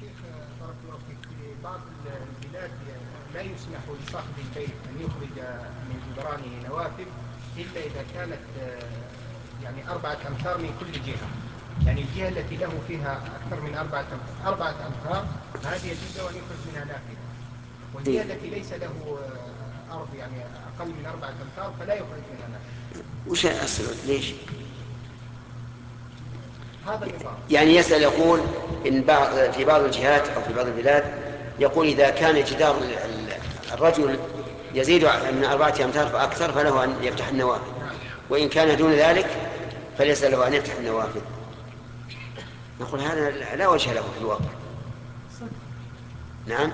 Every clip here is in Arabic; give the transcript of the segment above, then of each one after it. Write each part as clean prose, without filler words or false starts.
شيخ بارك الله فيك، في بعض البلاد لا يسمح لصاحب البيت أن يخرج من جدرانه نوافذ إلا إذا كانت يعني 4 أمتار من كل جهة. يعني الجهة التي له فيها أكثر من 4 أمتار هذه يجوز أن يخرج منها نافذة، والجهة التي ليس له أرض يعني أقل من 4 أمتار فلا يخرج منها نافذة. وش أسأل ليش؟ هذا النظام. يعني يسأل يقول إن في بعض الجهات أو في بعض البلاد يقول إذا كان جدار الرجل يزيد من 4 أمتار فأكثر فله أن يفتح النوافذ، وإن كان دون ذلك فليس له أن يفتح النوافذ. نقول هذا لا وجه له في الواقع. نعم.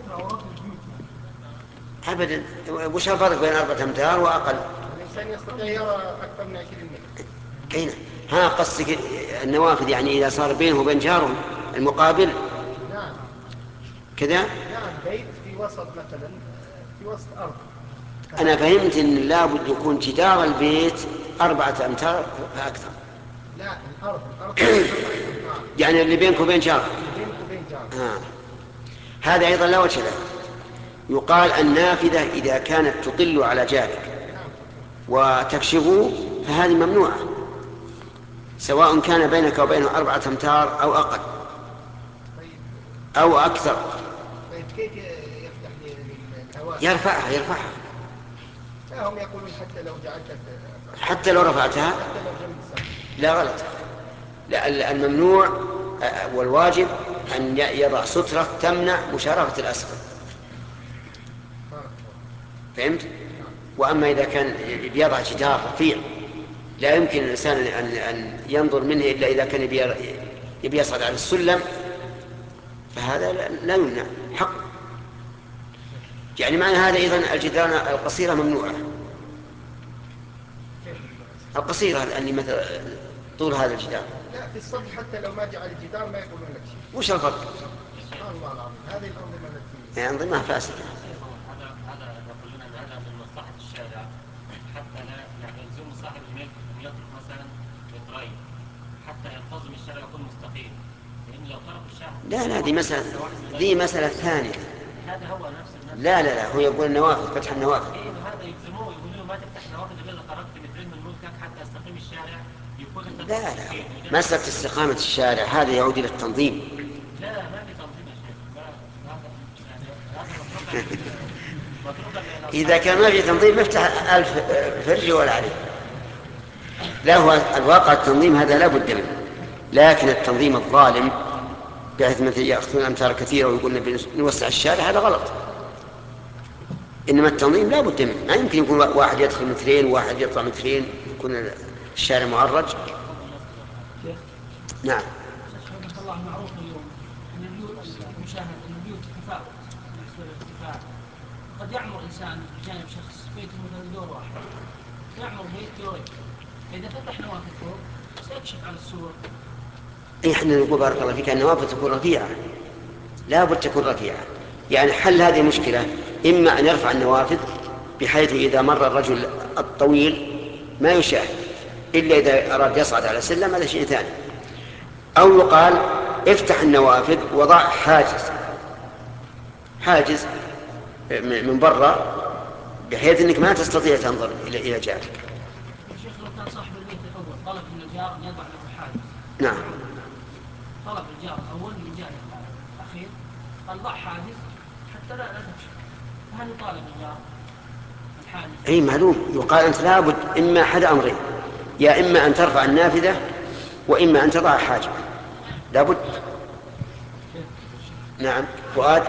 أبدا. وش الفرق بين 4 أمتار وأقل؟ الإنسان يستطيع يرى أكثر من 20 متر. أين؟ ها قصدك النوافذ يعني إذا صار بينه وبين جاره المقابل؟ نعم. كذا؟ نعم، بيت في وسط مثلا، في وسط أرض. أنا فهمت أن لابد يكون جدار البيت 4 أمتار فأكثر. لا، الأرض 4 أمتار. يعني اللي بينك وبين جارك. اللي بينك وبين جارك. هذا أيضا لا وجه له. يقال النافذة إذا كانت تطل على جارك نعم. وتكشفه فهذه ممنوعة، سواء كان بينك وبينه 4 أمتار أو أقل طيب. أو أكثر. طيب كيف يفتح للهواء؟ يرفعها. لا، هم يقولون حتى لو جعلت حتى لو رفعتها حتى لو جنب السقف. لا، غلط. لا، الممنوع والواجب أن يضع سترة تمنع مشارفة الأسفل. بارك الله. فهمت؟ نعم. وأما إذا كان بيضع جدار رفيع لا يمكن الإنسان أن ينظر منه إلا إذا كان يبي يصعد على السلم فهذا لا يمنع حق. يعني معنى هذا أيضا الجدران القصيرة ممنوعة. كيف؟ القصيرة اللي مثل طول هذا الجدار. لا، في السطح حتى لو ما جعل الجدار ما يقولون لك شيء. وش الفرق؟ سبحان الله العظيم، هذه الأنظمة التي يعني أنظمة فاسدة. هذا يقولون ان هذا من مصلحه الشارع، حتى لا يعني يلزم صاحب الملك ان يترك مثلا مترين حتى ينتظم الشارع يكون مستقيم، لان لو ترك الشارع لا، دي مسألة ثانية. هذا هو نفس لا، هو يقول النوافذ، فتح النوافذ. ايه، هذا يلزموه يقولوا له ما تفتح نوافذ الا اذا تركت مترين من ملكك حتى يستقيم الشارع يكون انت لا، مستقيم. مسألة استقامة الشارع هذا يعود إلى التنظيم. لا، ما في تنظيم يا شيخ. هذا يعني هذا متروكا إذا كان ما في تنظيم يفتح 1000 فرج ولا عليه. لا، هو الواقع التنظيم هذا لا بد منه، لكن التنظيم الظالم بحيث مثل يأخذون أمتار كثيرة ويقولون نوسع الشارع هذا غلط. إنما التنظيم لا بد منه، ما يمكن يكون واحد يدخل مترين وواحد يطلع مترين يكون الشارع معرج. نعم. شيخ الله معروف اليوم ان البيوت المشاهد ان البيوت تتفاوت بالنسبه للارتفاع. قد يعمر انسان بجانب شخص بيته مثلا دور واحد، يعمر بيت دورين، فاذا فتح نوافذ فوق سيكشف عن السور. احنا نقول بارك الله فيك النوافذ تكون رفيعة، لا بد تكون رفيعة. يعني حل هذه المشكلة إما أن يرفع النوافذ بحيث إذا مر الرجل الطويل ما يشاهد إلا إذا أراد يصعد على سلم، هذا شيء ثاني. أو يقال افتح النوافذ وضع حاجز من برا بحيث أنك ما تستطيع تنظر إلى جارك. الشيخ لو كان صاحب البيت الاول طلب من الجار ان يضع له حاجز، نعم. طلب الجار الاول من جانب الاخير قال ضع حاجز حتى لا تكشف، فهل يطالب الجار الحاجز؟ أي معلوم. يقال أنت لابد إما أحد أمرين، يا إما أن ترفع النافذة وإما أن تضع حاجة، لابد. نعم. فؤاد.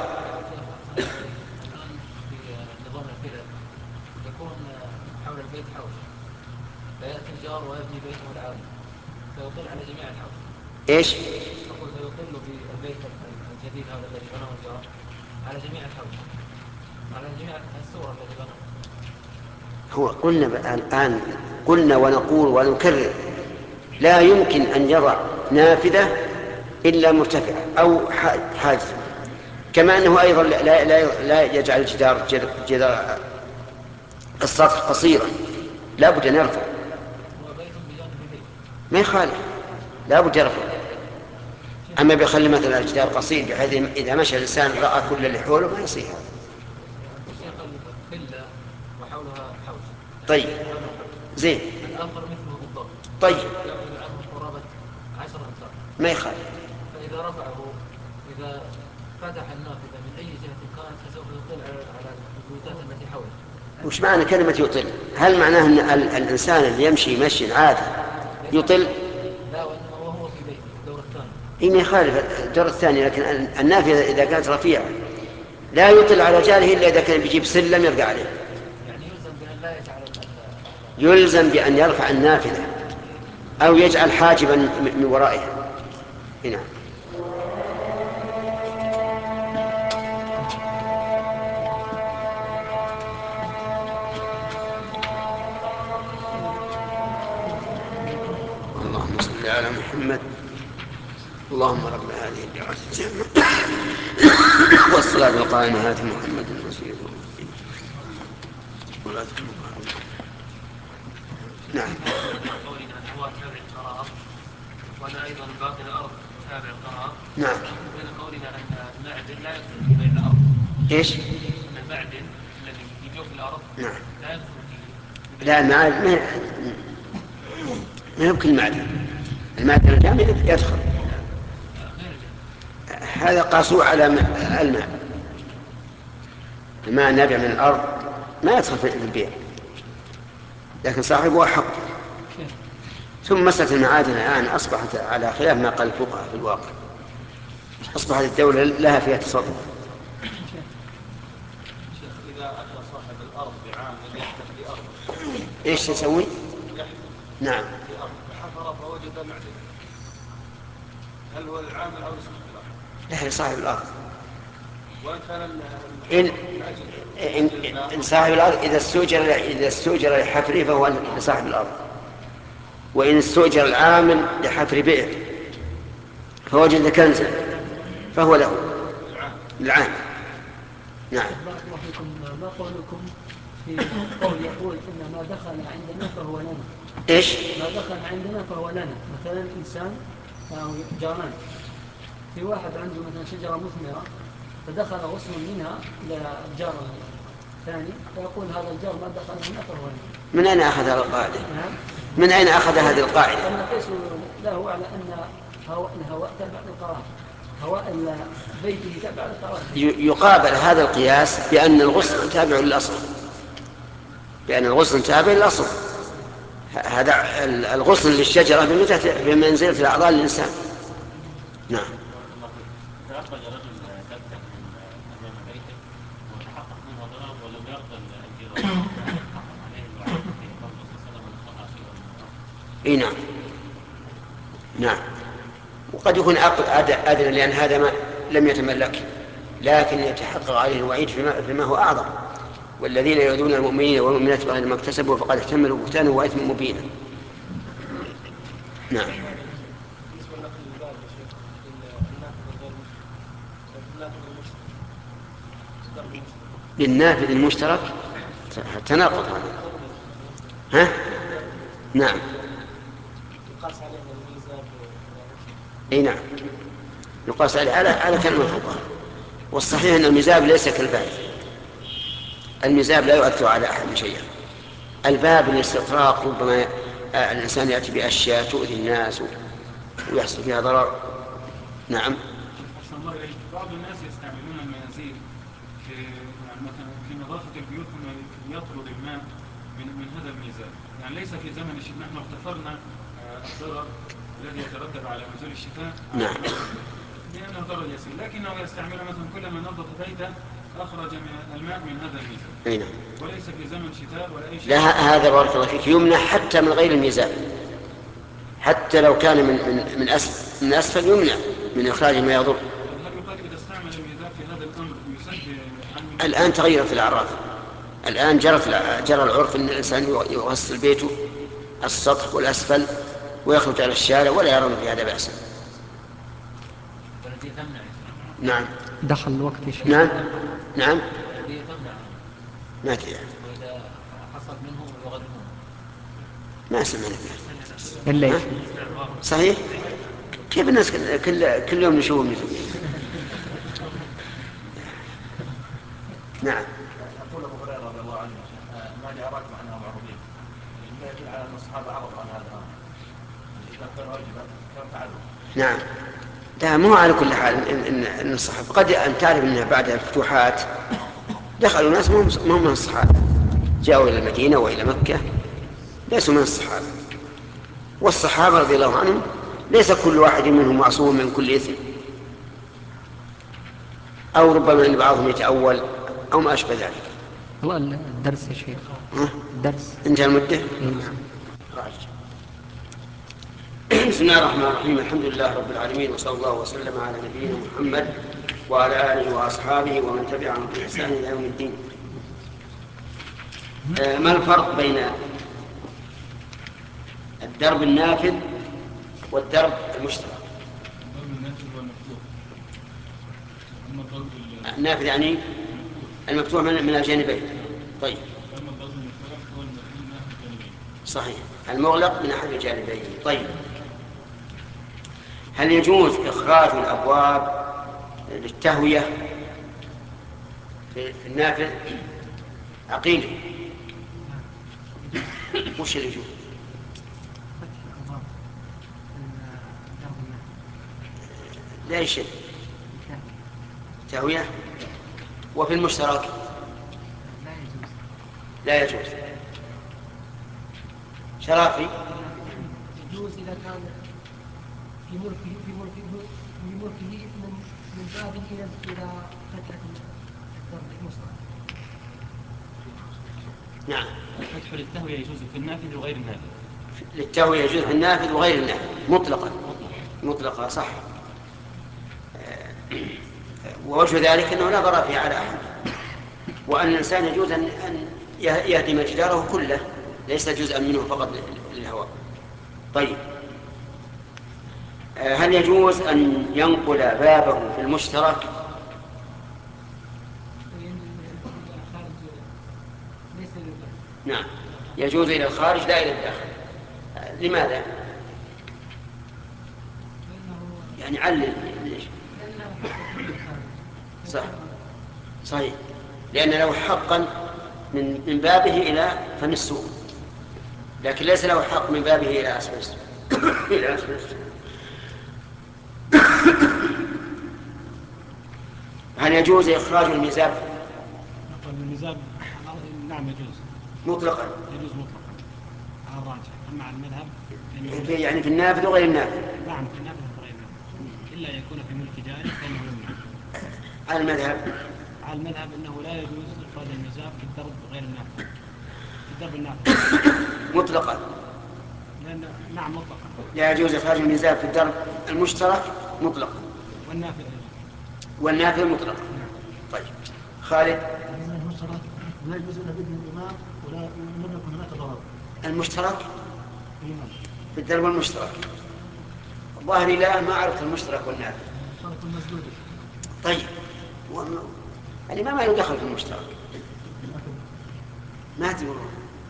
في نظام الفلل يكون حول البيت حوش، فيأتي الجار ويبني بيته العالي فيطل على جميع الحوش. إيش؟ أقول فيطل بالبيت الجديد هذا الذي بناه الجار على جميع الحوش، على جميع السور التي بناه. هو قلنا الآن، قلنا ونقول ونكرر لا يمكن أن يضع نافذة إلا مرتفعة أو حاجز، كما أنه أيضا لا يجعل جدار السطح قصيرا، لا بد أن يرفع. هو بيت بجانب بيت. ما يخالف، لا بد يرفع. شيخ أما بيخلي مثلا الجدار قصير بحيث إذا مشى الإنسان رأى كل اللي حوله ما يصير. الشيخ الفلة وحولها حوش. طيب زين. الآخر مثله بالضبط. طيب يأخذ عنه قرابة 10 أمتار. ما يخالف. فإذا رفعه، إذا فتح النافذة من أي جهة كانت فسوف يطل على البيوتات التي حوله. وش معنى كلمة يطل؟ هل معناه أن الإنسان اللي يمشي مشي عادي يطل؟ لا، وهو في بيته في الدور الثاني. إيه ما يخالف الدور الثاني، لكن النافذة إذا كانت رفيعة لا يطل على جاره إلا إذا كان بيجيب سلم يرجع عليه. يعني يلزم بأن لا يجعل يلزم بأن يرفع النافذة أو يجعل حاجبا من ورائها. هنا اللهم صل على محمد. اللهم رب هذه الدعوة التامة والصلاة القائمة آت محمد الوسيلة ولا نعم. قولنا هو تابع القرار، وأنا أيضا باقي الأرض تابع القرار. نعم. بين قولنا أن المعدن لا يدخل في بيع الأرض. إيش؟ أن المعدن الذي يجوف في الأرض نعم. لا يدخل في لا المعدن ما يمكن المعدن الجامد يدخل. هذا قاسوه على الماء النابع من الأرض ما يدخل في البيع، لكن صاحبه حق. ثم مسألة المعادن الآن أصبحت على خلاف ما قال الفقهاء في الواقع، أصبحت الدولة لها فيها تصرف. إذا أتى صاحب الأرض بعامل يحفر في أرضه إيش يسوي؟ نعم. في أرض فحفر فوجد معدن، هل هو العامل أو صاحب الأرض؟ لا، صاحب الأرض. وإن كان إن صاحب الأرض إذا استؤجر لحفره فهو لصاحب الأرض، وإن استؤجر العامل لحفر بئر فوجد كنزا فهو له العامل. نعم. بارك الله فيكم. ما قولكم في قول يقول إن ما دخل عندنا فهو لنا؟ إيش؟ ما دخل عندنا فهو لنا. مثلا إنسان أو جاران، في واحد عنده مثلا شجرة مثمرة فدخل غصن منها إلى الجار الثاني فيقول هذا الجار ما دخل منها فهو لنا. من أين أخذ هذه القاعدة؟ من أين أخذ هذه القاعدة؟ أنا قيس له على أن الهواء تابع للقرار، هواء بيته تابع للقرار. يقابل هذا القياس بأن الغصن تابع للأصل، بأن الغصن تابع للأصل. هذا الغصن للشجرة بمنزلة الأعضاء للإنسان. نعم. إذا أخرج رجل دبة من أمام بيته وتحقق منها ضرر ولم يرضى الجيران تحقق عليه الوعيد في قوله صلى الله عليه وسلم من قطع شيئا من الأرض. إيه نعم. نعم. وقد يكون عقد أدنى لأن هذا ما لم يتملك، لكن يتحقق عليه الوعيد فيما هو أعظم. والذين يؤذون المؤمنين والمؤمنات بغير ما اكتسبوا فقد احتملوا بهتانا وإثما مبينا. نعم. بالنسبة لنقل الباب يا شيخ، النافذة غير للنافذ المشترك تناقض هذا. ها؟ نعم. يقاس عليه الميزاب. اي نعم، يقاس على كلمة الفقهاء. والصحيح ان الميزاب ليس كالباب، الميزاب لا يؤثر على احد شيئا. الباب الاستطراق ربما الانسان ياتي باشياء تؤذي الناس ويحصل فيها ضرر. نعم. بعض الناس يستعملون المنازل في يعني مثلا في نظافة البيوت ثم يطرد الماء من هذا الميزان. يعني ليس في زمن الشتاء، نحن اغتفرنا الضرر الذي يترتب على نزول الشتاء نعم. لأنه ضرر يسير، لكنه يستعمل مثلا كلما نظف بيته أخرج الماء من هذا الميزان. نعم. وليس في زمن شتاء ولا أي شيء. لا، هذا بارك الله فيك يمنع حتى من غير الميزان، حتى لو كان من أسفل يمنع من إخراج ما يضر. هل يقال إذا استعمل الميزان في هذا الأمر يسد عن الآن تغيرت الأعراف، الآن جرى العرف أن الإنسان يغسل بيته السطح والأسفل ويخرج على الشارع ولا يرون في هذا بأسا. نعم. دخل الوقت يا شيخ. نعم. نعم. ما أدري وإذا حصل منه يغرمون. ما سمعنا إلا فيها. صحيح. كيف الناس كل يوم نشوفهم نزول؟ نعم. يقول ابو هريره رضي الله عنه ما لي اراكم عنها معروضين، ما يدل على ان الصحابه عرضوا عن هذا الامر، اذا كان واجبا كان فعلوا. نعم. لا، مو على كل حال ان الصحابه قد ان تعرف ان بعد الفتوحات دخلوا ناس ما هم من الصحابه، جاءوا الى المدينه والى مكه، ليسوا من الصحابه. والصحابه رضي الله عنهم ليس كل واحد منهم معصوم من كل اثم، او ربما ان بعضهم يتاول او ما اشبه ذلك. والله الدرس يا شيخ. الدرس انتهى المده. نعم. بسم الله الرحمن الرحيم. الحمد لله رب العالمين، وصلى الله وسلم على نبينا محمد وعلى اله واصحابه ومن تبعهم باحسان الى يوم الدين. ما الفرق بين الدرب النافذ والدرب المشترك؟ الضرب النافذ هو المفتوح، اما الضرب النافذ يعني المفتوح من الجانبين. طيب. اما الضرب المشترك هو المفتوح من احد الجانبين. صحيح، المغلق من احد الجانبين. طيب، هل يجوز اخراج الابواب للتهويه في النافذ؟ عقيل، وش اللي يجوز؟ فتح الأبواب الدرب النافذ. لا شيء تهويه. وفي المشترك لا يجوز. لا يجوز. شرافي؟ يجوز إذا كان في ملكه من باب إلى فتحة الضرب المشترك. نعم. الفتح للتهويه يجوز في النافذ وغير النافذ. للتهوية يجوز في النافذ وغير النافذ مطلقا صح. ووجه ذلك أنه لا ضرر فيه على أحد، وأن الإنسان يجوز أن يهدم جداره كله، ليس جزءا منه فقط للهواء. طيب، هل يجوز أن ينقل بابه في المشترك؟ نعم، يجوز إلى الخارج لا إلى الداخل. لماذا؟ يعني علل ليش؟ صحيح، لأن له حقا من بابه إلى فم السوق، لكن ليس له حق من بابه إلى أسفل السوق. إلى أسفل السوق. هل يجوز إخراج الميزاب؟ الميزاب نعم يجوز مطلقا. يجوز مطلقا على الراجح. أما على المذهب يعني في النافذ وغير النافذ. نعم في النافذ وغير النافذ إلا يكون في ملك جاري فإنه يمنع. على المذهب أنه لا يجوز إخراج الميزاب في الدرب غير النافذ، في الدرب النافذ مطلقا. نعم مطلقا. لا يجوز إخراج الميزاب في الدرب المشترك مطلقا. والنافذ مطلقا. طيب، خالد. المشترك لا يجوز إلا بإذن الإمام ولا لم يكن هناك ضرر. المشترك في الدرب المشترك. ظاهري لا، ما عرفت المشترك والنافذ. المشترك المسدود. طيب، الإمام ما له دخل في المشترك، ما تقولون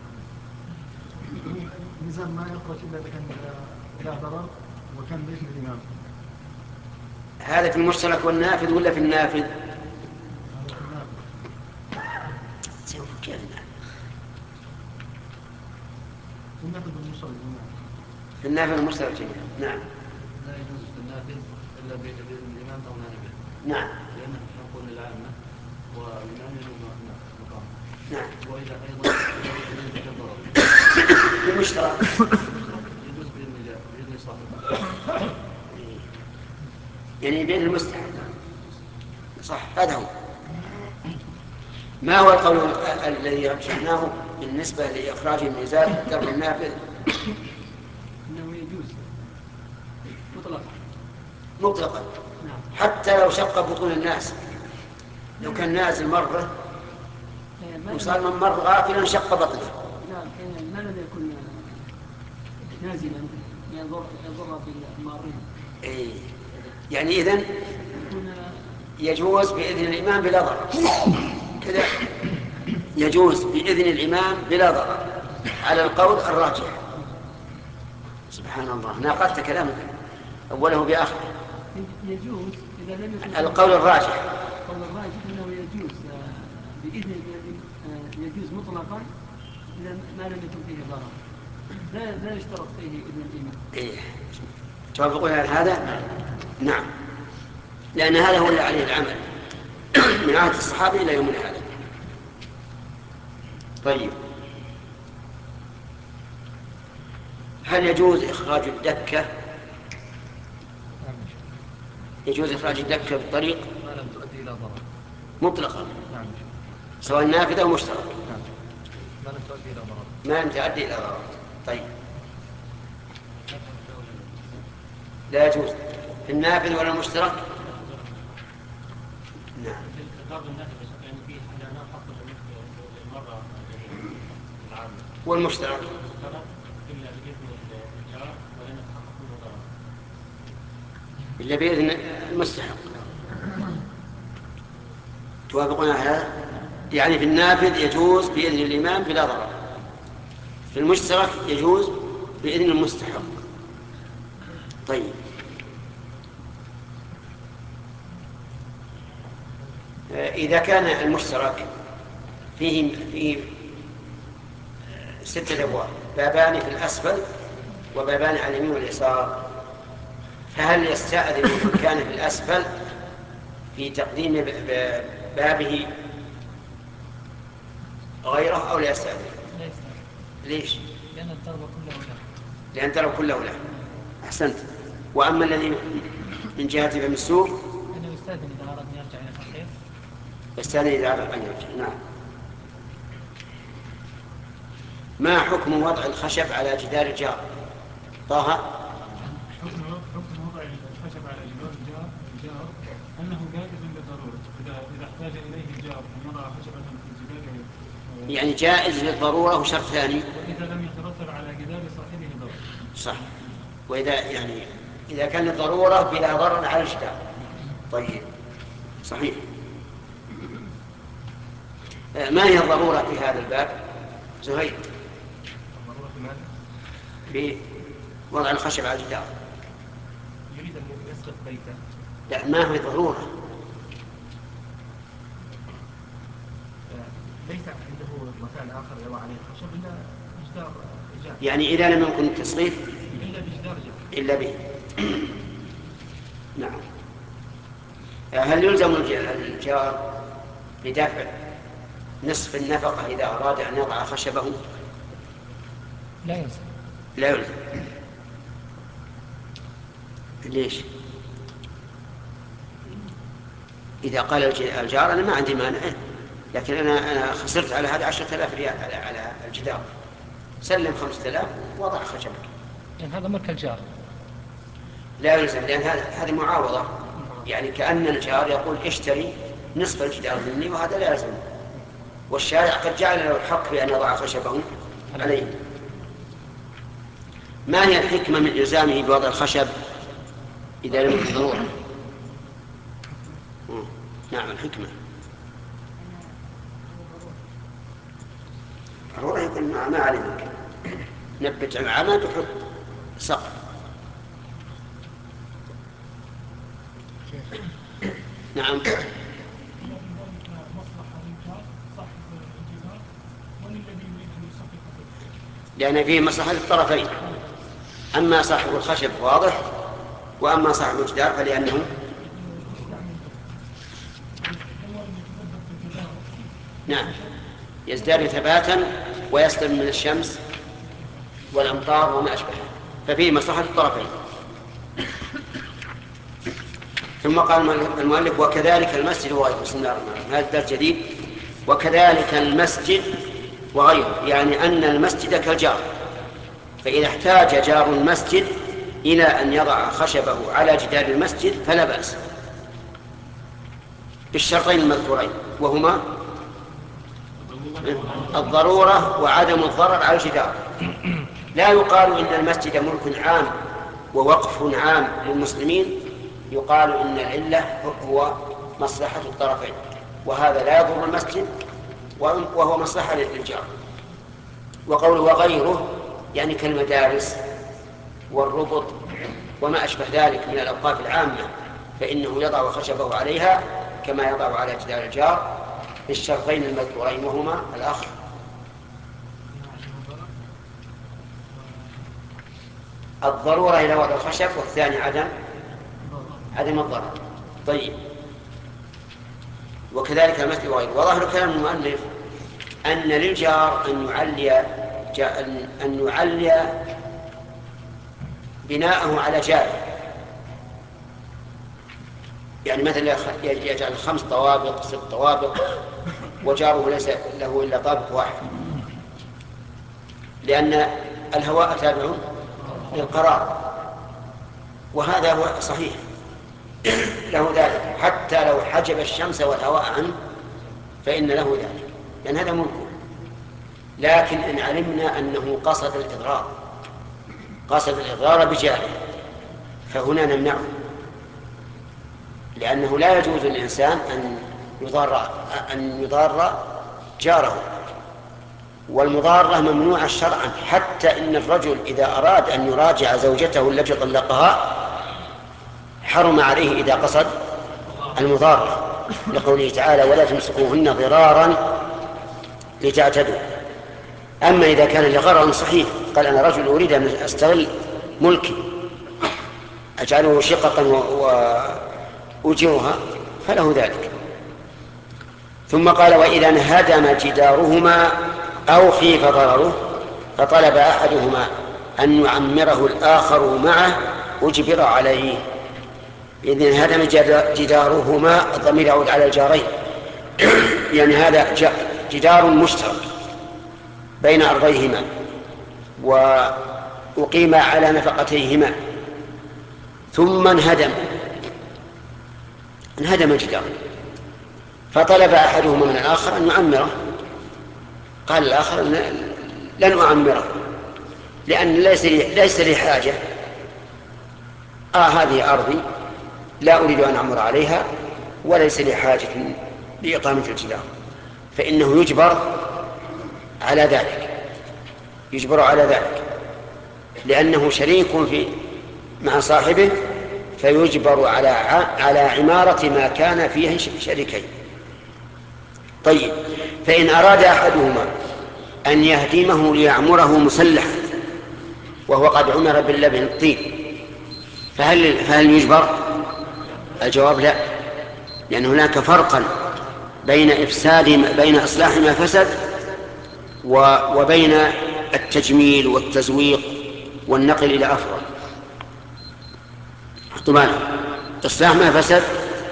الميزان ما يخرج إلا إذا كان لا ضرر وكان بإذن الإمام. هذا في المشترك والنافذ ولا في النافذ؟ كيف في النافذ المشترك. في النافذ المشترك جميعا. نعم. لا يجوز في النافذ إلا بإذن الإمام أو نائبه. نعم. لأنه حق للعامة والإمام يجوز مقامه. نعم. وإذا أيضا يجوز الضرر في المشترك يجوز بإذن صاحبه، يعني بإذن المستحق. صح، هذا هو. ما هو القول الذي رجحناه بالنسبة لإخراج الميزاب في الدرب النافذ؟ إنه يجوز مطلقا. حتى لو شق بطون الناس، لو كان نازل مرة وصار من مر غافلا شق بطنه. لا الذي يكون نازلا يضر بالمارين. يعني إذن يجوز بإذن الإمام بلا ضرر كذا. يجوز بإذن الإمام بلا ضرر على القول الراجح. سبحان الله، ناقضت كلامك. أوله بآخره. يجوز إذا لم يكن القول الراجح أنه يجوز بإذن يجوز مطلقا إذا ما لم يكن فيه ضرر، لا يشترط فيه إذن الإمام. إيه. توافقون على هذا؟ نعم، لأن هذا هو اللي عليه العمل من عهد الصحابة إلى يومنا هذا. طيب، هل يجوز إخراج الدكة؟ يجوز إخراج الدكة بالطريق ما لم تؤدي إلى ضرر مطلقا، نعم، سواء نافذ أو مشترك، نعم، ما لم تؤدي إلى ضرر. ما لم تؤدي إلى ضرر. طيب، لا يجوز في النافذ ولا المشترك. نعم. ضرب النافذ يعني فيه لا حق للمرة العامة. والمشترك إلا بإذن الجار ولن يتحقق منه ضرر. إلا بإذن المستحق. توافقون على هذا؟ يعني في النافذ يجوز بإذن الإمام بلا ضرر، في المشترك يجوز بإذن المستحق. طيب، إذا كان المشترك فيه 6 أبواب، بابان في الأسفل وبابان على اليمين واليسار، فهل يستأذن من كان في الأسفل في تقديم بابه غيره أو لا يستأذن؟ لا يستأذن. ليش؟ لأن الضرب كله له. لأن الضرب كله له. أحسنت. وأما الذي من جهة فم السوق أنه يستأذن إذا أراد أن يرجع إلى التحقيق. يستأذن إذا أراد أن يرجع. نعم. ما حكم وضع الخشب على جدار الجار؟ طه. حكم وضع الخشب على جدار الجار أنه جائز للضرورة، إذا احتاج إليه الجار أن يضع خشبة في جداره، يعني جائز للضرورة. وشرط ثاني وإذا لم يترتب على جدار صاحبه ضرر. صح، إذا كان للضرورة بلا ضرر على الجدار. طيب، صحيح. ما هي الضرورة في هذا الباب زهير؟ الضرورة في ماذا؟ في وضع الخشب على الجدار. يريد أن يسقط بيته. لا، ما هي ضرورة؟ ليس عنده مكان آخر يضع عليه الخشب إلا جدار جار. يعني إذا لم يكن التصريف إلا بجدار جار. إلا به. نعم. هل يلزم الجار بدفع نصف النفقة إذا أراد أن يضع خشبه؟ لا يلزم. لا يلزم. ليش؟ إذا قال الجار أنا ما عندي مانع، لكن أنا خسرت على هذا 10,000 ريال على الجدار، سلم 5,000 ووضع خشبك. يعني هذا ملك الجار. لا يلزم، لأن هذه معاوضة، يعني كأن الجار يقول اشتري نصف الجدار مني، وهذا لا يلزم. والشارع قد جعل له الحق بأن يضع خشبه عليه. ما هي الحكمة من إلزامه بوضع الخشب إذا لم يكن ضرورة؟ نعم، الحكمة ضرورة يكون ما علمك نبت العمى تحط سقف. نعم. لأن فيه مصلحة للطرفين، أما صاحب الخشب واضح، وأما صاحب الجدار فلأنه نعم يزداد ثباتا ويسلم من الشمس والأمطار وما أشبه، ففيه مصلحة الطرفين. ثم قال المؤلف وكذلك المسجد وغيره. بسم الله الرحمن الرحيم. هذا الدرس جديد. وكذلك المسجد وغيره، يعني أن المسجد كالجار، فإذا احتاج جار المسجد إلى أن يضع خشبه على جدار المسجد فلا بأس، بالشرطين المذكورين، وهما الضرورة وعدم الضرر على الجدار. لا يقال إن المسجد ملك عام ووقف عام للمسلمين، يقال إن العلة هو مصلحة الطرفين، وهذا لا يضر المسجد وهو مصلحة للجار. وقوله وغيره يعني كالمدارس والربط وما أشبه ذلك من الأوقاف العامة فإنه يضع خشبه عليها كما يضع على جدار الجار بالشرطين المذكورين وهما الأخ الضرورة إلى وضع الخشب، والثاني عدم الضرر. طيب، وكذلك المثل وغيره. وظاهر كلام المؤلف أن للجار أن يعلي بناءه على جاره، يعني مثلا يجعل 5 طوابق 6 طوابق وجاره ليس له إلا طابق واحد، لأن الهواء تابع للقرار، وهذا هو صحيح له ذلك، حتى لو حجب الشمس والهواء عنه فإن له ذلك، لأن هذا ملكه. لكن إن علمنا أنه قصد الإضرار بجاره فهنا نمنعه، لأنه لا يجوز للإنسان أن يضار جاره، والمضارة ممنوعة شرعا. حتى إن الرجل إذا أراد أن يراجع زوجته التي طلقها حرم عليه إذا قصد المضارة، لقوله تعالى ولا تمسكوهن ضرارا لتعتدوا. أما إذا كان لغرض صحيح، قال أنا رجل أريد أن أستغل ملكي أجعله شققا وأجرها فله ذلك. ثم قال وإذا انهدم جدارهما أو خيف ضرره فطلب أحدهما أن يعمره الآخر معه أجبر عليه. إذن انهدم جدارهما، الضمير يعود على الجارين يعني هذا جدار مشترك بين أرضيهما وأقيم على نفقتيهما، ثم انهدم الجدار، فطلب أحدهما من الآخر أن يعمره. قال الآخر لن أعمره لأن ليس لي حاجة، هذه أرضي لا أريد أن أعمر عليها وليس لي حاجة لإقامة الجدار، فإنه يجبر على ذلك لأنه شريك مع صاحبه، فيجبر على عمارة ما كان فيه شريكين. طيب، فإن أراد أحدهما أن يهدمه ليعمره مسلحا وهو قد عمر باللبن الطين فهل يجبر؟ الجواب لا، لأن هناك فرقا بين إصلاح ما فسد وبين التجميل والتزويق والنقل إلى أفضل. طبعا إصلاح ما فسد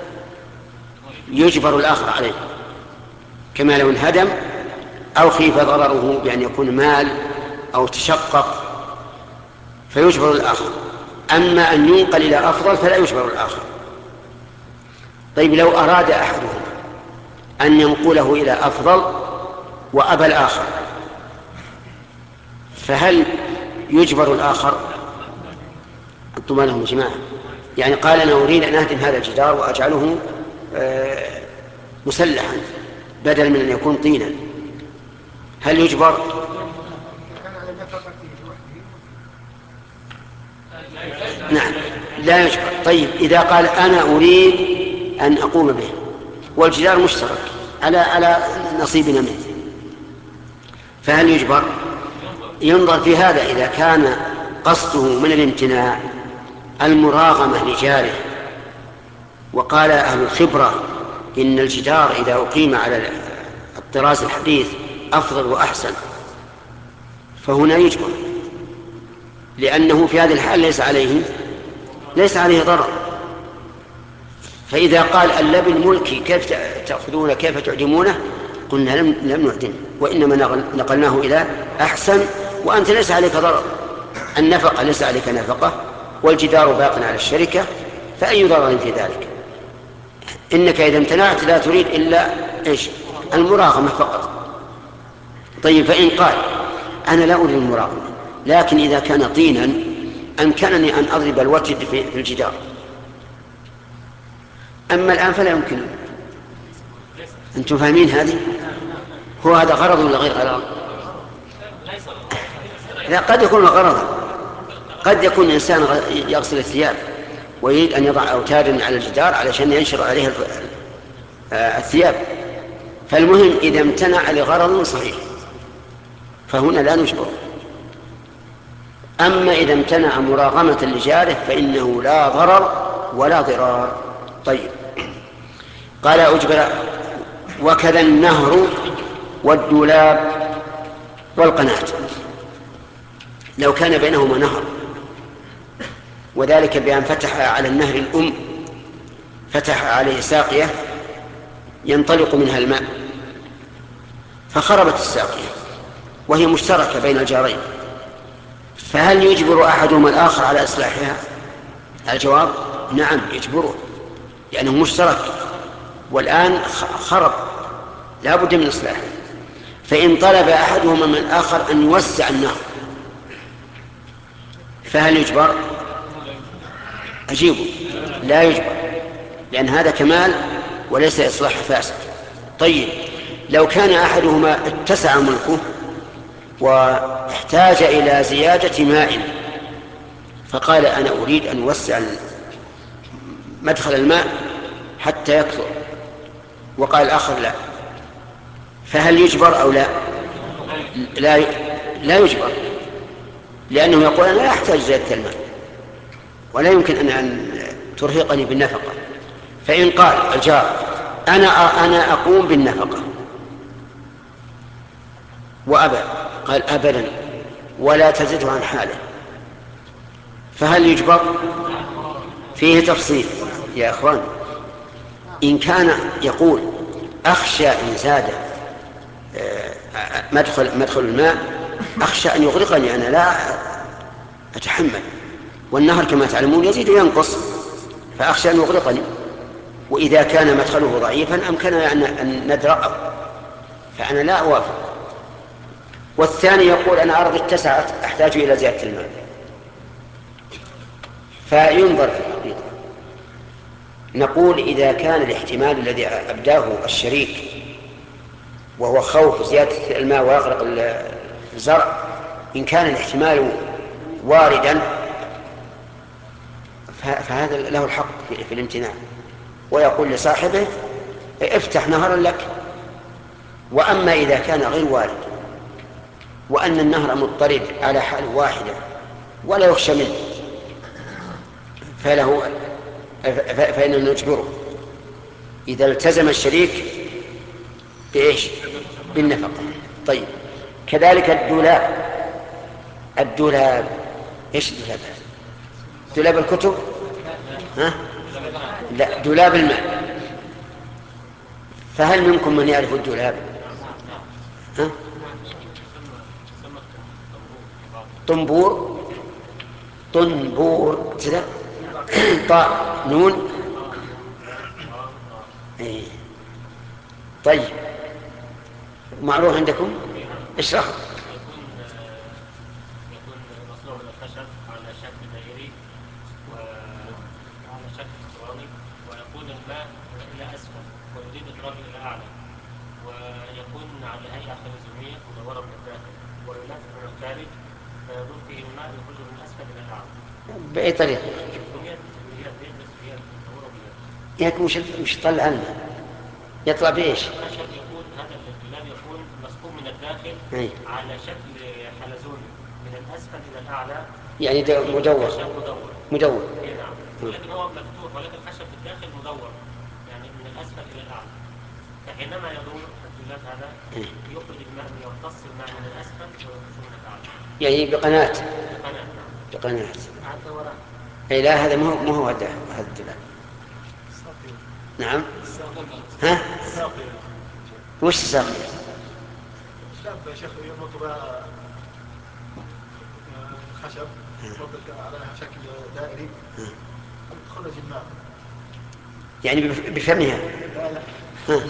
يجبر الآخر عليه كما لو انهدم أو خيف ضرره بأن يكون مال أو تشقق فيجبر الآخر. أما أن ينقل إلى أفضل فلا يجبر الآخر. طيب، لو أراد أحدهم أن ينقله إلى أفضل وأبى الآخر فهل يجبر الآخر؟ أنتم لهم جماعة، يعني قال أنا أريد أن أهدم هذا الجدار وأجعله مسلحا بدل من أن يكون طينا، هل يجبر؟ نعم لا يجبر. طيب، إذا قال أنا أريد أن أقوم به والجدار مشترك على نصيبنا منه فهل يجبر؟ ينظر في هذا. إذا كان قصده من الامتناع المراغمة لجاره، وقال أهل الخبرة إن الجدار إذا أقيم على الطراز الحديث أفضل وأحسن، فهنا يجبر، لأنه في هذه الحال ليس عليه ضرر. فإذا قال اللبن ملكي كيف تأخذونه كيف تعدمونه، قلنا لم نعدم، وإنما نقلناه إلى أحسن، وأنت ليس عليك ضرر، النفقة ليس عليك نفقة، والجدار باق على الشركة، فأي ضرر في ذلك؟ إنك إذا امتنعت لا تريد إلا المراغمة فقط. طيب، فإن قال أنا لا أريد المراغمة، لكن إذا كان طينا أمكنني أن أضرب الوتد في الجدار، أما الآن فلا يمكن. أنتم فاهمين هذه؟ هو هذا غرض ولا غير غرض؟ لا، قد يكون غرضا. قد يكون الإنسان يغسل الثياب ويريد أن يضع أوتادا على الجدار علشان ينشر عليه الثياب، فالمهم إذا امتنع لغرض صحيح فهنا لا نجبر. أما إذا امتنع مراغمة لجاره فإنه لا ضرر ولا ضرار. طيب، قال أجبر وكذا النهر والدولاب والقناة، لو كان بينهما نهر، وذلك بأن فتح على النهر الأم فتح عليه ساقية ينطلق منها الماء فخربت الساقية وهي مشتركة بين الجارين، فهل يجبر أحدهما الآخر على إصلاحها؟ الجواب نعم يجبره، لأنه مشترك والآن خرب لا بد من إصلاحه. فإن طلب أحدهما من الآخر أن يوسع النهر فهل يجبر؟ أجيبه لا يجبر، لأن هذا كمال وليس إصلاح فاسد. طيب، لو كان أحدهما اتسع ملكه واحتاج إلى زيادة ماء فقال أنا أريد أن أوسع مدخل الماء حتى يكثر، وقال الآخر لا، فهل يجبر أو لا؟ لا يجبر، لأنه يقول أنا لا أحتاج زيادة الماء ولا يمكن أن ترهقني بالنفقة. فإن قال الجار أنا أقوم بالنفقة وأبى، قال أبدا ولا تزده عن حاله، فهل يجبر؟ فيه تفصيل يا أخوان. إن كان يقول أخشى إن زاد مدخل الماء أخشى أن يغرقني، أنا لا أتحمل، والنهر كما تعلمون يزيد وينقص، فأخشى أن يغرقني، وإذا كان مدخله ضعيفا أمكننا أن ندرأه، فأنا لا أوافق. والثاني يقول أنا أرضي اتسعت أحتاج إلى زيادة الماء، فينظر في الحقيقة. نقول إذا كان الاحتمال الذي أبداه الشريك وهو خوف زيادة الماء ويغرق الزرع، إن كان الاحتمال واردا فهذا له الحق في الامتناع، ويقول لصاحبه افتح نهرا لك. وأما إذا كان غير وارد وأن النهر مضطرد على حال واحدة ولا يخشى منه فإننا نجبره إذا التزم الشريك بإيش؟ بالنفقة. طيب، كذلك الدولاب إيش الدولاب؟ دولاب الكتب؟ ها؟ لا، دولاب الماء. فهل منكم من يعرف الدولاب؟ ها؟ طنبور كذا طاء نون. إيه. طيب، معروف عندكم؟ اشرح. يكون مصنوع من الخشب على شكل دائري وعلى شكل اسطواني، ويكون الماء إلى أسفل ويريد إخراجه إلى أعلى، ويكون على هيئة خلزونية مدورة من الداخل ويلف من الخارج فيدور فيه الماء يخرجه من أسفل إلى الأعلى. بأي طريقة؟ بيد يدور بيد. يعني مش يطلع عنه، يطلع بإيش؟ الخشب يكون هذا الدولاب يكون مصقوب من الداخل على شكل حلزوني من الأسفل إلى الأعلى، يعني مدور. نعم، ولكن هو مفتوح ولكن الخشب في الداخل مدور، يعني من الأسفل إلى الأعلى، فحينما يدور الدولاب هذا يخرج الماء يمتص الماء من الأسفل ويخرجه من الأعلى، يعني بقناة. نعم. أي لا، هذا مو هو هذا الدولاب. نعم. ها؟ وش الساقية؟ شاب يا شيخ يربط خشب يربط على شكل دائري تخرج الماء يعني بفمها. لا. ها.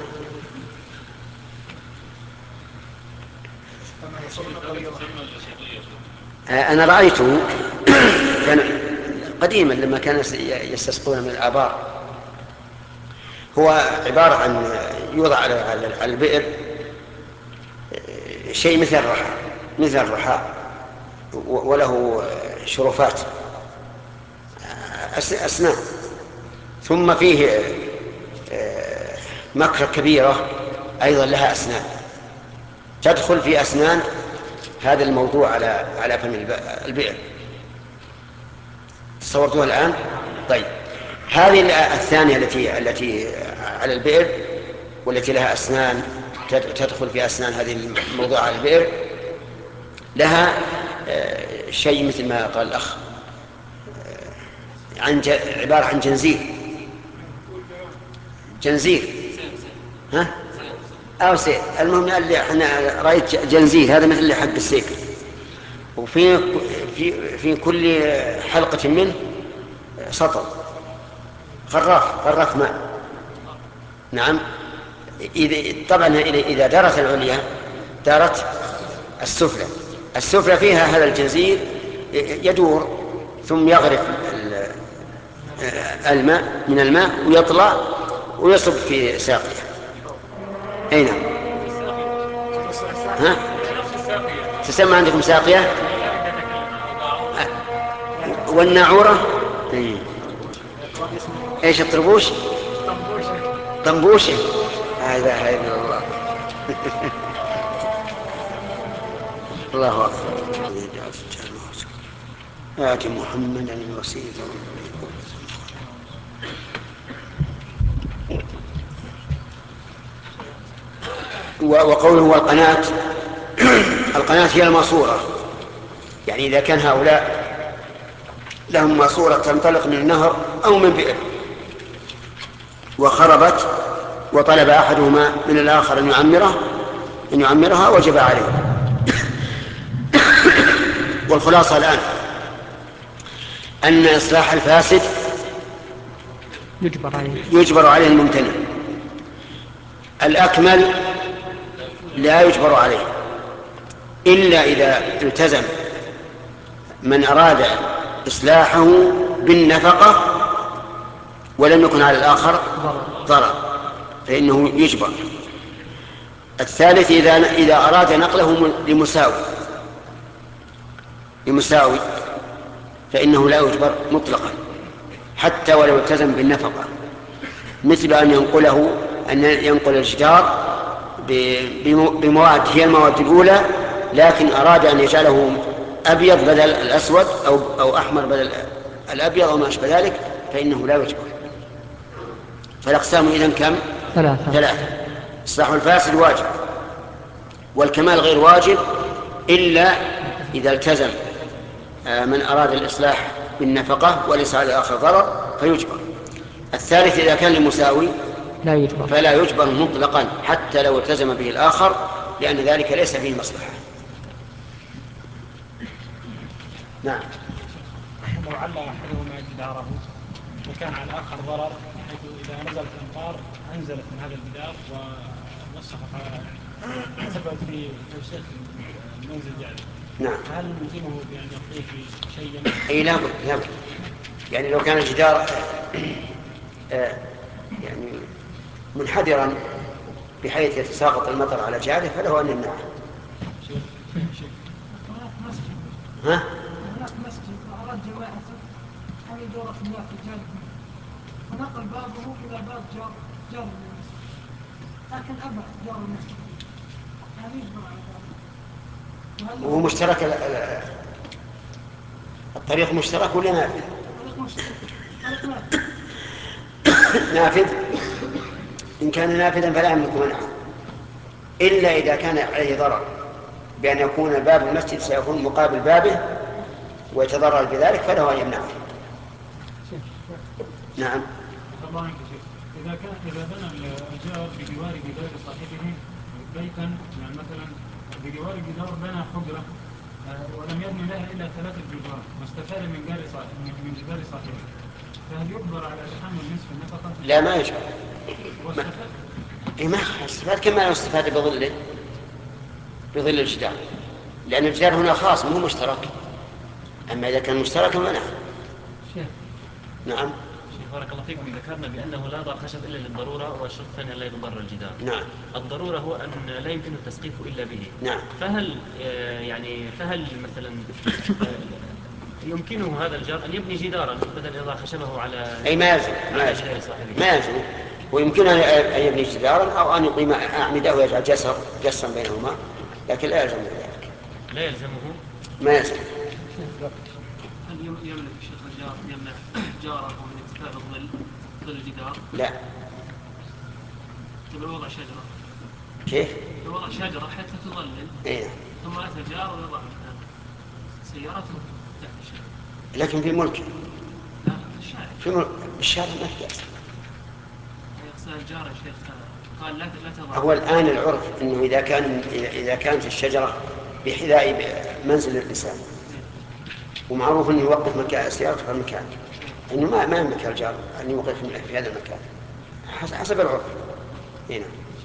أنا رأيته كان قديما لما كانوا يستسقون من الآبار، هو عبارة عن يوضع على البئر شيء مثل الرحى وله شرفات أسنان، ثم فيه مكرة كبيرة أيضا لها أسنان تدخل في أسنان هذا الموضوع على فم البئر. تصورتوها الآن؟ طيب، هذه الثانية التي على البئر والتي لها أسنان تدخل في أسنان هذه الموضوع على البئر لها شيء مثل ما قال الأخ عبارة عن جنزير ها أو سيف، المهم اللي احنا رأيت جنزير هذا مثل اللي حق السيف، وفي في كل حلقة منه سطل غراف ماء. نعم. طبعا إذا دارت العليا دارت السفلى فيها هذا الجنزير يدور ثم يغرف الماء من الماء ويطلع ويصب في ساقية. أي نعم. ها؟ تسمى عندكم ساقية والناعورة ايش الطربوش؟ طنبوشة. هذا الله. الله أكبر. آت محمدا الوسيلة وقوله هو القناة القناة هي الماسورة، يعني إذا كان هؤلاء لهم ماسورة تنطلق من النهر أو من بئر وخربت وطلب أحدهما من الآخر أن يعمرها وجب عليه. والخلاصة الآن أن إصلاح الفاسد يجبر عليه الممتنع، الأكمل لا يجبر عليه إلا إذا التزم من أراد إصلاحه بالنفقة ولم يكن على الآخر ضرر فإنه يجبر. الثالث إذا أراد نقله لمساوي فإنه لا يجبر مطلقا حتى ولو التزم بالنفقة، مثل أن ينقل الجدار بمواد هي المواد الأولى لكن أراد أن يجعله أبيض بدل الأسود أو أحمر بدل الأبيض أو ما أشبه ذلك فإنه لا يجبر. فالأقسام إذن كم؟ ثلاثة. إصلاح الفاسد واجب، والكمال غير واجب إلا إذا التزم من أراد الإصلاح بالنفقة وليس على الآخر ضرر فيجبر. الثالث إذا كان لمساوي فلا يجبر مطلقا حتى لو التزم به الآخر لأن ذلك ليس فيه مصلحة. نعم. لو علق أحدهما جداره وكان على الآخر ضرر حيث إذا نزلت الأمطار أنزلت من هذا الجدار ووسخت يعني سببت في توسيخ المنزل يعني. نعم. هل نلزمه بأن يقضيه شيئا؟ أي لا بد. يعني لو كان الجدار يعني منحدرا بحيث يتساقط المطر على جهاله فله أن يمنعه. ها؟ هناك مسجد وأراد جماعته أن يدور المياه في جانبه فنقل بابه إلى باب جار المسجد لكن أبى جار المسجد هل يجبر على ذلك؟ وهو مشترك الطريق مشترك ولا نافذ؟ نافذ. إن كان نافذا فلا يملك منعه إلا إذا كان عليه ضرر بأن يكون باب المسجد سيكون مقابل بابه ويتضرر بذلك فله أن يمنعه. نعم. إذا بنى الجار بجوار جدار صاحبه بيتا يعني مثلا بجوار الجدار بنى حجرة ولم يبني لها إلا 3 جدران واستفاد من جدار صاحبه فهل يجبر على تحمل نصف النفقة؟ لا ما يجبر. واستفاد؟ ما استفاد كما يستفاد بظل الجدار لأن الجدار هنا خاص مو مشترك، أما إذا كان مشتركا منع. نعم. بارك الله فيكم. ذكرنا بأنه لا ضع خشب إلا للضرورة والشرط الثاني لا يضر الجدار. نعم. الضرورة هو أن لا يمكن التسقيف إلا به. نعم. فهل مثلا يمكنه هذا الجار أن يبني جدارا بدل يضع خشبه على أي ما يلزم ما يلزم ويمكن أن يبني جدارا أو أن يقيم أعمدة ويجعل جسرا بينهما، لكن لا يلزم ذلك. لا يلزمه ما يلزم. هل يملك الشيخ الجار يمنع جاره من ارتفاع ظل الجدار؟ لا. طيب وضع شجرة. كيف؟ وضع شجرة حتى تظلل. إيه. ثم أتى جار ويضع سيارته تحت الشجرة. لكن في ملك. لا في الشارع. في ملك الشارع ما في بأس. يقصد الجار يا شيخ قال لا تضع. هو الآن العرف إنه إذا كانت الشجرة بحذاء منزل الإنسان ومعروف أنه يوقف مكان سيارته في المكان، إنه ما يملك الجار أن يوقف في هذا المكان حسب العرف. هنا.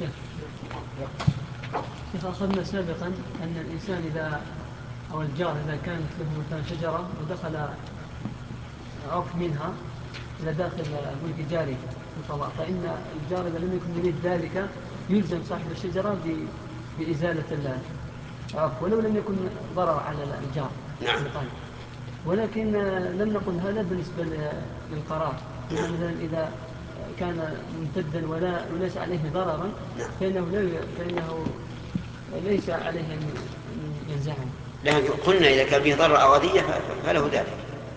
شيخ أخذنا سابقا أن الإنسان أو الجار إذا كانت له مثلا شجرة ودخل عرف منها إلى داخل ملك جاري مطلع، فإن الجار إذا لم يكن يريد ذلك يلزم صاحب الشجرة بإزالة العرف ولو لم يكن ضرر على الجار. نعم. ولكن لم نقل هذا بالنسبة للقرار. مثلا إذا كان ممتدا وليس عليه ضررا فإنه ليس عليه أن ينزعه. لكن قلنا إذا كان فيه ضرر أو أذية فله ذلك.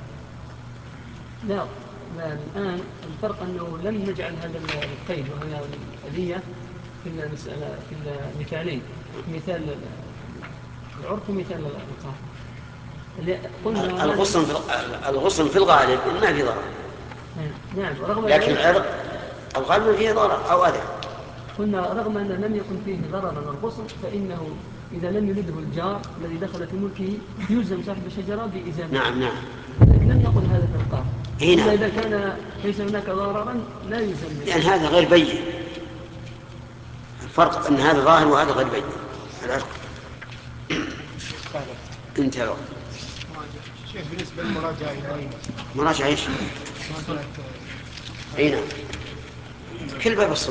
لا الآن الفرق أنه لم نجعل هذا القيد وهي الأذية في المسألة في المثالين، مثال العرف ومثال القهر. الغصن في الغالب ما في ضرر. نعم. لكن العرق الغالب فيه ضرر أو أذى. قلنا رغم أن لم يكن فيه ضرر الغصن فإنه إذا لم يرده الجار الذي دخل في ملكه يلزم صاحب الشجرة بإزالته. نعم. لكن لم نقل هذا في القهر. هنا إذا كان ليس هناك ضررا لا يلزم. لأن هذا غير بين. الفرق أن هذا ظاهر وهذا غير بين. العرق انتهى الوقت. شيخ بالنسبة للمراجعة مراجعة ايش؟ اي نعم. كل باب الصلح.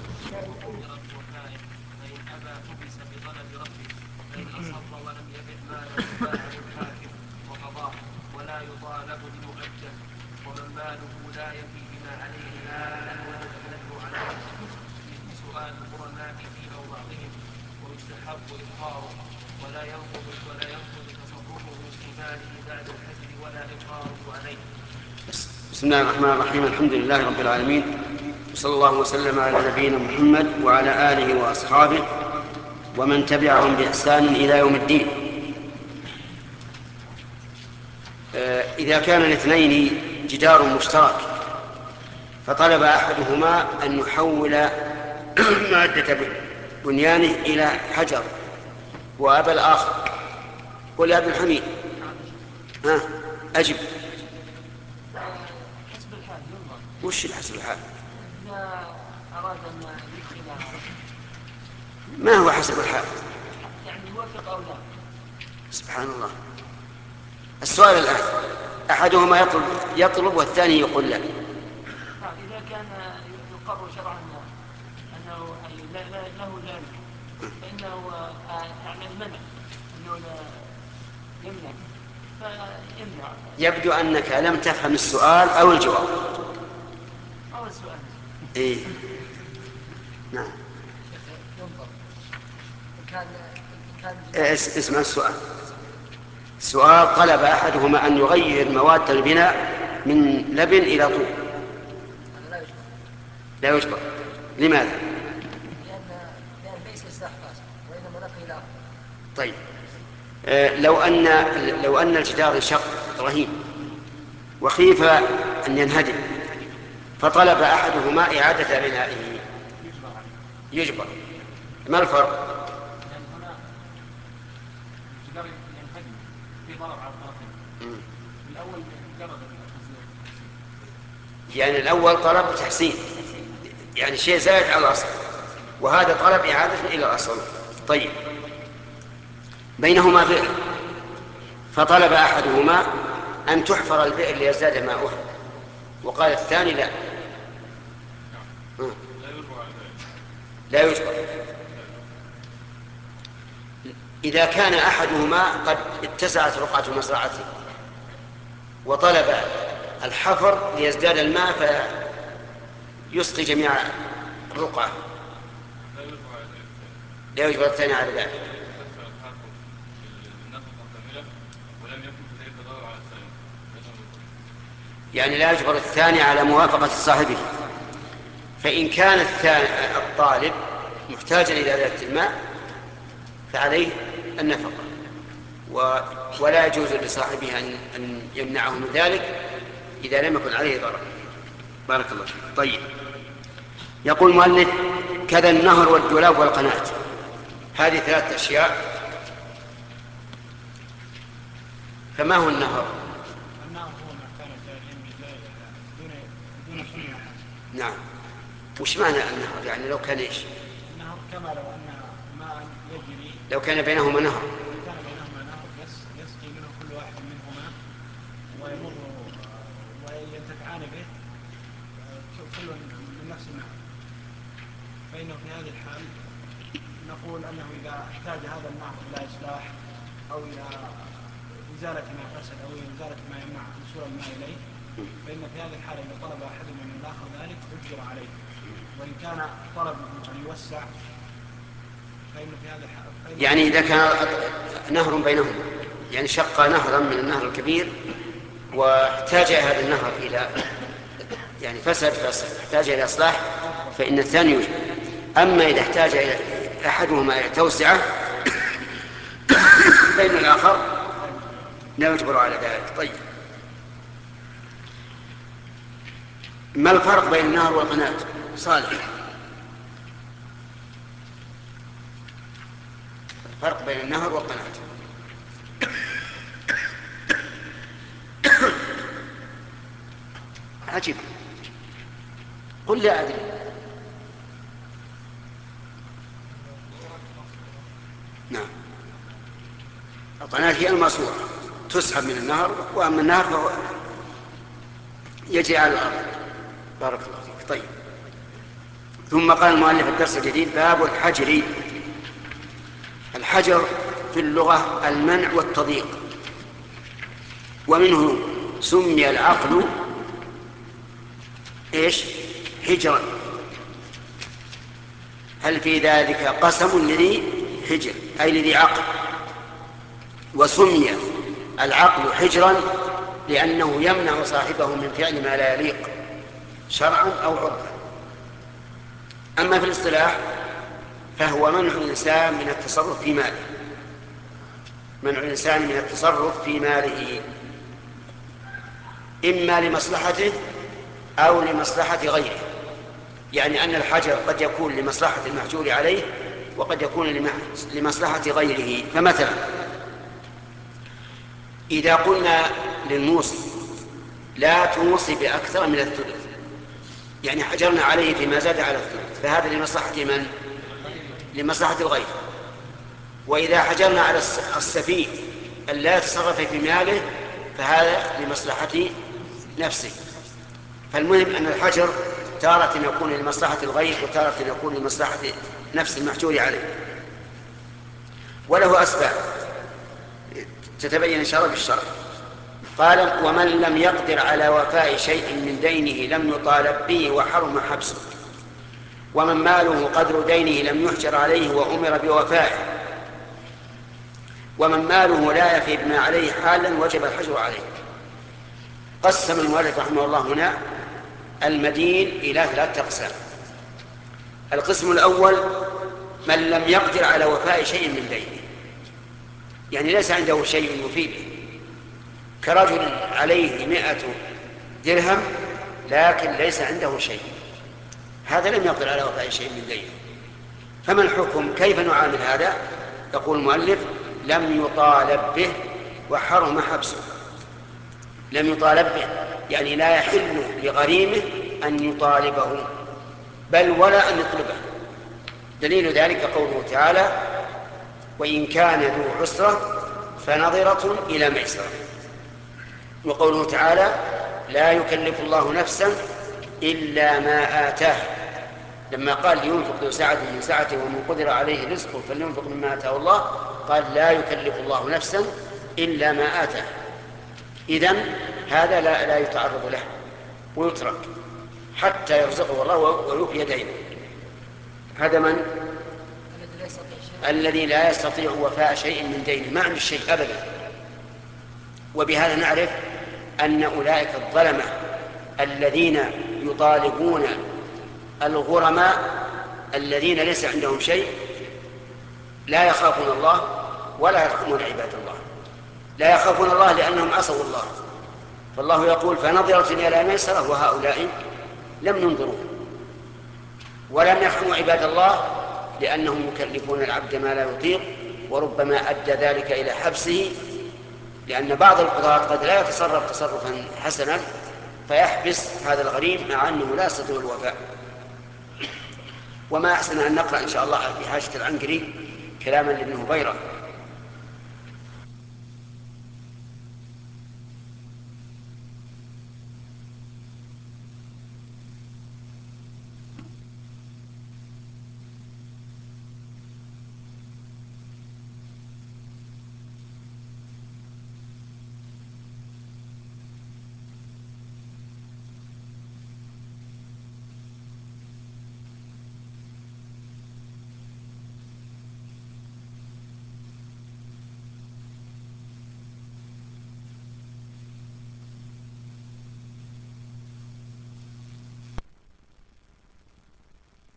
ولا يطالب بمؤجل ومن ماله لا يفي بما عليه آلا ويتكلف عليه سؤال القرناء في أو بعضهم ويستحب إقراره ولا ينقض تصرفه في ماله بعد الحجر ولا إقراره عليه. بسم الله الرحمن الرحيم. الحمد لله رب العالمين وصلى الله وسلم على نبينا محمد وعلى آله وأصحابه ومن تبعهم بإحسان إلى يوم الدين. إذا كان الاثنين جدار مشترك فطلب أحدهما أن يحول مادة بنيانه إلى حجر وأبى الآخر. قل يا ابن الحميد أجب. حسب الحال ينظر. وش حسب الحال؟ إذا أراد أن يدخل ما هو حسب الحال؟ يعني يوافق أو لا. سبحان الله. السؤال الآن أحدهما يطلب والثاني يقول لا. إذا كان يقر شرعا أنه له ذلك فإنه يعني المنع أنه لا يمنع فيمنع. يبدو أنك لم تفهم السؤال أو الجواب. أو السؤال. إيه نعم. اسمع السؤال. السؤال طلب أحدهما أن يغير مواد البناء من لبن إلى طوب. لا يجبر. لماذا؟ لأن ليس إصلاح فاسد وإنما نقي إلى. طيب لو أن الجدار انشق رهيب وخيف أن ينهدم فطلب أحدهما إعادة بنائه يجبر. ما الفرق؟ يعني الأول طلب تحسين يعني شيء زائد على الأصل وهذا طلب إعادة إلى الأصل. طيب بينهما بئر فطلب أحدهما أن تحفر البئر ليزداد ماؤها وقال الثاني لا يجبر. إذا كان أحدهما قد اتسعت رقعة مزرعته وطلب الحفر ليزداد الماء فيسقي جميع الرقعة لا يجبر الثاني على ذلك. يعني لا يجبر الثاني على موافقة صاحبه، فإن كان الطالب محتاجا إلى زيادة الماء فعليه النفقة، ولا يجوز لصاحبه أن يمنعه من ذلك إذا لم يكن عليه ضرر. بارك الله فيك. طيب، يقول المؤلف: كذا النهر والدولاب والقناة. هذه 3 أشياء. فما هو النهر؟ النهر هو ما كان جاريا دون صنع. نعم. وش معنى النهر؟ يعني لو كان ايش؟ النهر كما لو أن ماء يجري، لو كان بينهما نهر، يسقي منه كل واحد منهما ويمر وينتفعان به كل من نفس النهر، فإنه في هذه الحال نقول أنه إذا احتاج هذا النهر إلى إصلاح أو إلى إزالة ما فسد أو إزالة ما يمنع وصول الماء إليه، فإن في هذه الحالة إذا طلب أحدهما من الآخر ذلك أجبر عليه. وإن كان طلب أن يوسع فإن في هذه الحالة يعني إذا كان نهر بينهما، يعني شق نهرا من النهر الكبير واحتاج هذا النهر إلى يعني فسد احتاج إلى إصلاح فإن الثاني يجب. أما إذا احتاج إلى أحدهما إلى توسعة فإن الآخر لا يجبر على ذلك. طيب، ما الفرق بين النهر والقناة؟ صالح، الفرق بين النهر والقناة. عجيب، قل لا أدري. نعم، القناة هي الماسورة تسحب من النهر، وأما النهر فهو يجري على الأرض. بارك الله فيك. طيب، ثم قال المؤلف الدرس الجديد: باب الحجر. الحجر في اللغة المنع والتضييق، ومنه سمي العقل ايش؟ حجرا. هل في ذلك قسم لذي حجر أي لذي عقل؟ وسمي العقل حجرا لأنه يمنع صاحبه من فعل ما لا يليق شرعا أو عرفا. أما في الاصطلاح فهو منع الإنسان من التصرف في ماله، منع الإنسان من التصرف في ماله إما لمصلحته أو لمصلحة غيره. يعني أن الحجر قد يكون لمصلحة المحجور عليه وقد يكون لمصلحة غيره. فمثلا إذا قلنا للموصي لا توصي بأكثر من الثلث، يعني حجرنا عليه فيما زاد على الثلث، فهذا لمصلحة من؟ لمصلحة الغير. وإذا حجرنا على السفيه أن لا يتصرف في ماله فهذا لمصلحة نفسه. فالمهم أن الحجر تارة يكون لمصلحة الغير وتارة يكون لمصلحة نفس المحجور عليه، وله أسباب تتبين إن شاء الله بالشرع. قال: ومن لم يقدر على وفاء شيء من دينه لم يطالب به وحرم حبسه، ومن ماله قدر دينه لم يحجر عليه وأمر بوفائه، ومن ماله لا يفي بما عليه حالا وجب الحجر عليه. قسم المؤلف رحمه الله هنا المدين إلى 3 أقسام. القسم الأول من لم يقدر على وفاء شيء من دينه، يعني ليس عنده شيء يفي به، كرجل عليه 100 درهم لكن ليس عنده شيء، هذا لم يقدر على وفاء شيء من دينه. فما الحكم؟ كيف نعامل هذا؟ يقول المؤلف: لم يطالب به وحرم حبسه. لم يطالب به يعني لا يحل لغريمه أن يطالبه بل ولا أن يطلبه. دليل ذلك قوله تعالى: وإن كان ذو عسرة فنظرة إلى ميسرة. وقوله تعالى: لا يكلف الله نفسا إلا ما آتاه، لما قال لينفق ذو سعة من سعته ومن قدر عليه رزقه فلينفق مما آتاه الله، قال لا يكلف الله نفسا إلا ما آتاه. إذن هذا لا يتعرض له ويترك حتى يرزقه الله ويوفي دينه. هذا من الذي لا يستطيع وفاء شيء من دينه، ما عنده شيء أبدا. وبهذا نعرف أن أولئك الظلمة الذين يطالبون الغرماء الذين ليس عندهم شيء لا يخافون الله ولا يرحمون عباد الله. لا يخافون الله لأنهم عصوا الله، فالله يقول فنظرة إلى ميسرة وهؤلاء لم ينظروا. ولم يرحموا عباد الله لأنهم يكلفون العبد ما لا يطيق، وربما أدى ذلك إلى حبسه، لأن بعض القضاة قد لا يتصرف تصرفا حسنا فيحبس هذا الغريم مع أنه لا يستطيع الوفاء. وما أحسن أن نقرأ إن شاء الله في حاشية العنقري كلاما لابن هبيرة